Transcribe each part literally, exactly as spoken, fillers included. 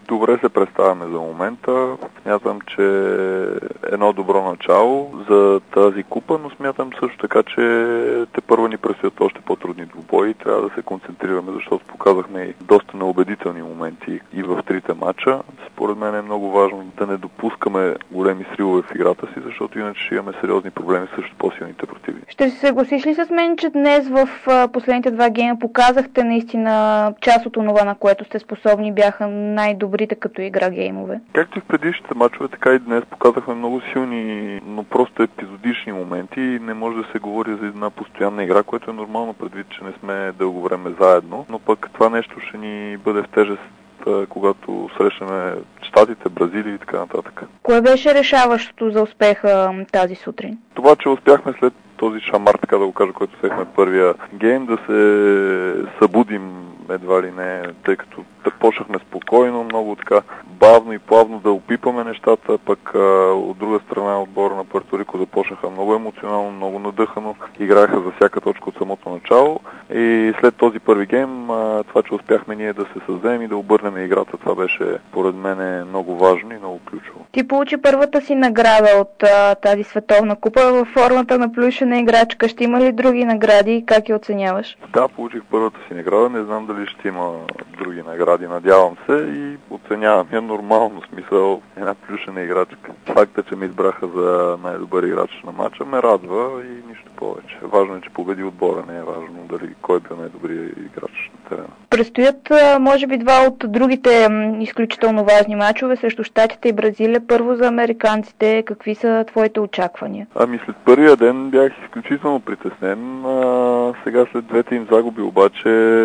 Добре се представяме за момента. Смятам, че е едно добро начало за тази купа, но смятам също така, че те първо ни предстоят още по-трудни двубои. Трябва да се концентрираме, защото показахме и доста неубедителни моменти и в трите матча. Според мен е много важно да не допускаме големи сривове в играта си, защото иначе ще имаме сериозни проблеми срещу по-силните противници. Ще се съгласиш ли с мен, че днес в последните два гейма показахте наистина част от това, на което сте способни, бяха най-добрите като игра геймове? Както и в предишните мачове, така и днес показахме много силни, но просто епизодични моменти и не може да се говори за една постоянна игра, което е нормално предвид, че не сме дълго време заедно, но пък това нещо ще ни бъде в тежест, когато срещаме Щатите, Бразилия и така нататък. Кое беше решаващото за успеха тази сутрин? Това, че успяхме след този шамар, така да го кажа, който взехме първия гейм, да се събудим едва ли не, тъй като почнахме спокойно, много така бавно и плавно да опипаме нещата, пък а, от друга страна отбора на Пуерто Рико започнаха много емоционално, много надъхано, играеха за всяка точка от самото начало и след този първи гейм, а, това, че успяхме ние да се създадем и да обърнем играта, това беше поред мен много важно и много ключово. Ти получи първата си награда от а, тази световна купа във формата на плюшена играчка. Ще има ли други награди и как я оценяваш? Да, получих първата си награда, не знам дали ще има други награди, надявам се и оценявам я нормално, в смисъл една плюшена играчка. Факта, че ме избраха за най-добър играч на матча, ме радва и нищо повече. Важно е, че победи отбора, не е важно дали кой е бил най-добрият играч на терена. Предстоят, може би, два от другите изключително важни мачове срещу Щатите и Бразилия. Първо за американците, какви са твоите очаквания? Ами след първия ден бях изключително притеснен. А, сега след двете им загуби обаче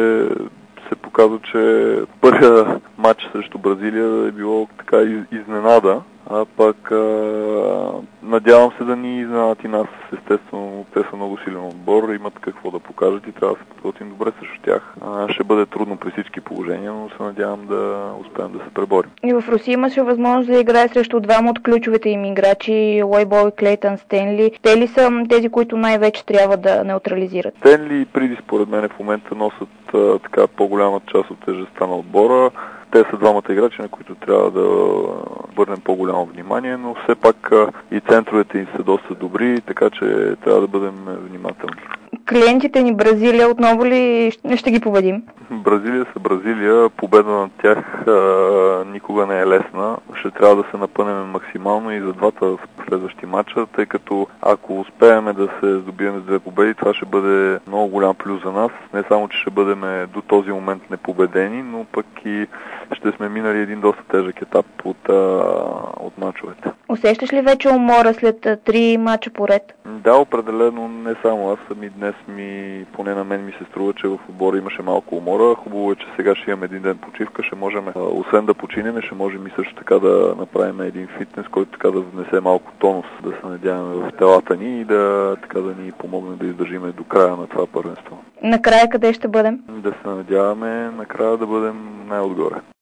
се показва, че първия матч срещу Бразилия е било така изненада, а пък а, надявам се да ни изненадат и нас. Естествено, те са много силен отбор, имат какво да покажат и трябва да се подготвим добре срещу тях. А, ще бъде трудно при всички положения, но се надявам да успеем да се преборим. И в Русия имаше възможност да играе срещу двама от ключовите им играчи, Лойбол и Клейтън Стенли. Те ли са тези, които най-вече трябва да неутрализират? Стенли и Приди, според мен, в момента носят а, така по-голяма част от тежестта на отбора. Те са двамата играчи, на които трябва да върнем по-голямо внимание, но все пак и центровете им са доста добри, така че трябва да бъдем внимателни. Клиентите ни Бразилия, отново ли ще ги победим? Бразилия са Бразилия, победа на тях а, никога не е лесна. Ще трябва да се напънем максимално и за двата следващи матча, тъй като ако успеем да се здобием с две победи, това ще бъде много голям плюс за нас. Не само, че ще бъдем до този момент непобедени, но пък и ще сме минали един доста тежък етап от, а, от мачовете. Усещаш ли вече умора след а, три мача поред? Да, определено не само аз, ами днес ми, поне на мен ми се струва, че в отбора имаше малко умора. Хубаво е, че сега ще имаме един ден почивка, ще можем, а, освен да починем, ще можем и също така да направим един фитнес, който така да внесе малко тонус, да се надяваме в телата ни и да, така да ни помогне да издържиме до края на това първенство. Накрая къде ще бъдем? Да се надяваме накрая да бъдем най-отгоре.